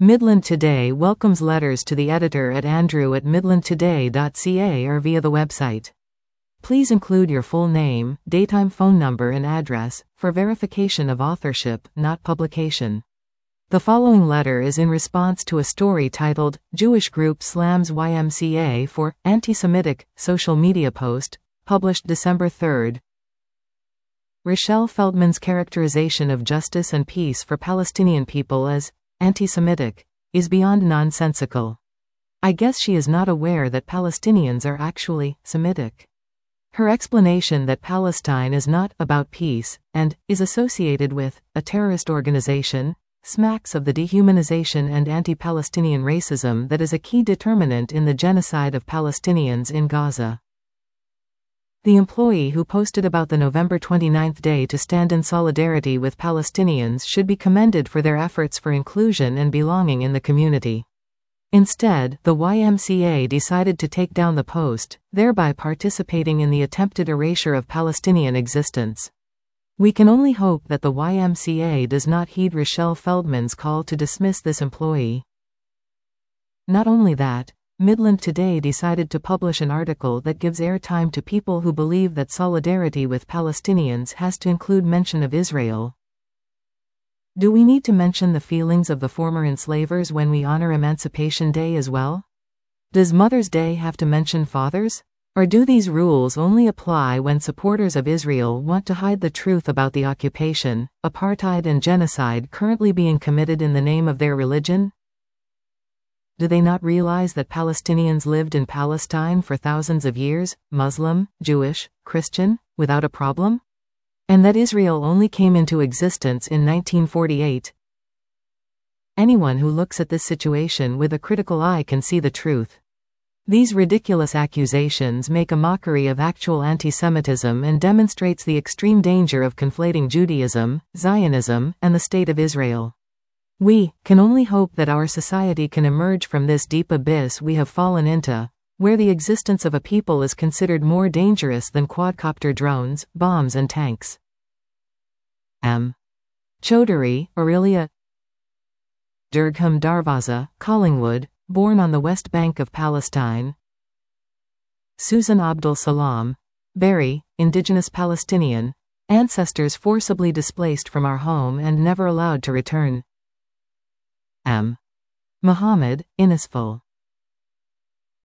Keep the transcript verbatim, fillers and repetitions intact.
Midland Today welcomes letters to the editor at andrew at midland today dot c a or via the website. Please include your full name, daytime phone number and address, for verification of authorship, not publication. The following letter is in response to a story titled, Jewish Group Slams Y M C A for Anti-Semitic Social Media Post, published December third. Rachelle Feldman's characterization of justice and peace for Palestinian people as anti-Semitic is beyond nonsensical. I guess she is not aware that Palestinians are actually Semitic. Her explanation that Palestine is not about peace and is associated with a terrorist organization smacks of the dehumanization and anti-Palestinian racism that is a key determinant in the genocide of Palestinians in Gaza. The employee who posted about the November twenty-ninth Day to stand in solidarity with Palestinians should be commended for their efforts for inclusion and belonging in the community. Instead, the Y M C A decided to take down the post, thereby participating in the attempted erasure of Palestinian existence. We can only hope that the Y M C A does not heed Rachelle Feldman's call to dismiss this employee. Not only that, Midland Today decided to publish an article that gives airtime to people who believe that solidarity with Palestinians has to include mention of Israel. Do we need to mention the feelings of the former enslavers when we honor Emancipation Day as well? Does Mother's Day have to mention fathers? Or do these rules only apply when supporters of Israel want to hide the truth about the occupation, apartheid and genocide currently being committed in the name of their religion? Do they not realize that Palestinians lived in Palestine for thousands of years, Muslim, Jewish, Christian, without a problem? And that Israel only came into existence in nineteen forty-eight? Anyone who looks at this situation with a critical eye can see the truth. These ridiculous accusations make a mockery of actual anti-Semitism and demonstrates the extreme danger of conflating Judaism, Zionism, and the State of Israel. We can only hope that our society can emerge from this deep abyss we have fallen into, where the existence of a people is considered more dangerous than quadcopter drones, bombs and tanks. M. Chaudhary, Aurelia Durgham Darwaza, Collingwood, born on the West Bank of Palestine. Susan Abdul Salam, Berry, Indigenous Palestinian, ancestors forcibly displaced from our home and never allowed to return. M. Muhammad, Innisful.